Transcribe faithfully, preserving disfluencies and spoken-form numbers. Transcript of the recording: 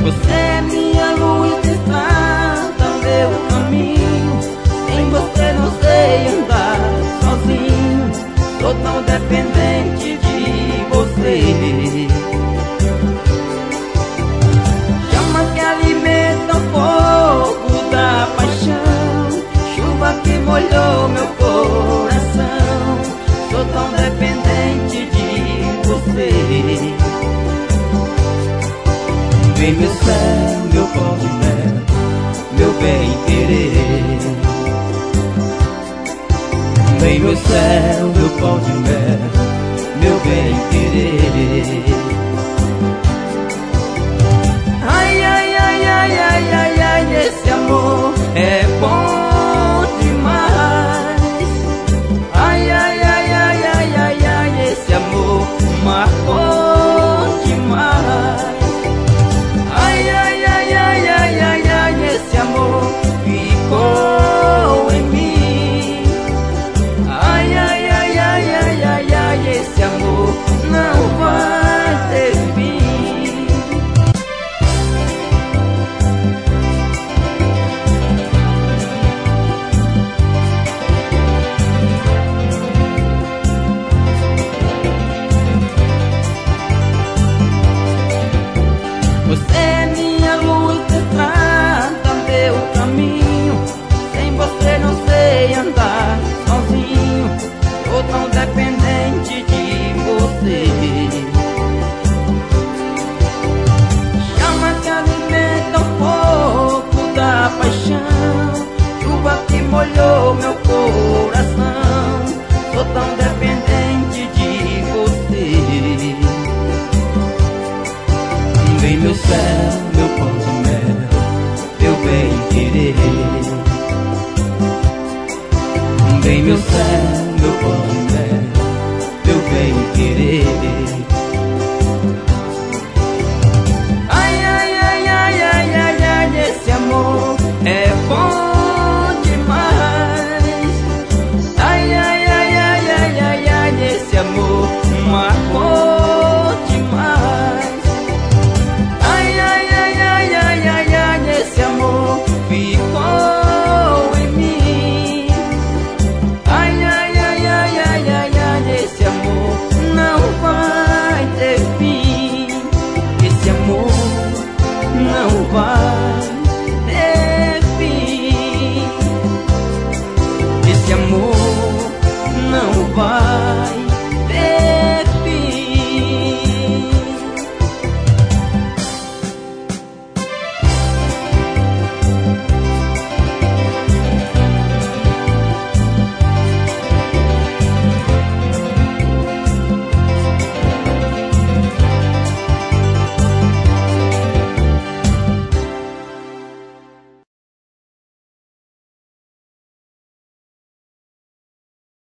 Você é minha luz que estrada meu caminho. Sem você não sei andar sozinho. Sou tão dependente de você. Chama que alimenta o fogo da paixão, chuva que molhou meu coração. Sou tão dependente de você. Vem meu céu, meu pão de mel, meu bem querer. Vem meu céu, meu pão de mel, meu bem querer. Ai, ai, ai, ai, ai, ai, ai, esse amor é bom demais. Ai, ai, ai, ai, ai, ai, ai, esse amor marcou demais. Ai, ai, ai, ai, ai, ai, ai, esse amor ficou em mim. Ai, ai, ai, ai, ai, ai, ai, esse amor não vai ter fim. Você é minha luz que estrada meu caminho. Sem você não sei andar sozinho. Sou tão dependente de você. Chama que alimenta o fogo da paixão, chuva que molhou meu coração. Sou tão dependente de você. Vem meu céu, meu pão de mel, meu bem querer. Vem meu céu, meu pão de mel, meu bem querer. Ai, ai, ai, ai, ai, ai, ai, esse amor é bom demais. Ai, ai, ai, ai, ai, ai, ai, esse amor marcou demais. Ai, ai, ai, ai, ai, ai, ai, esse amor ficou em mim. Ai, ai, ai, ai, ai, ai, ai, esse amor não vai ter fim. Esse amor não vai ter fim. Esse amor não vai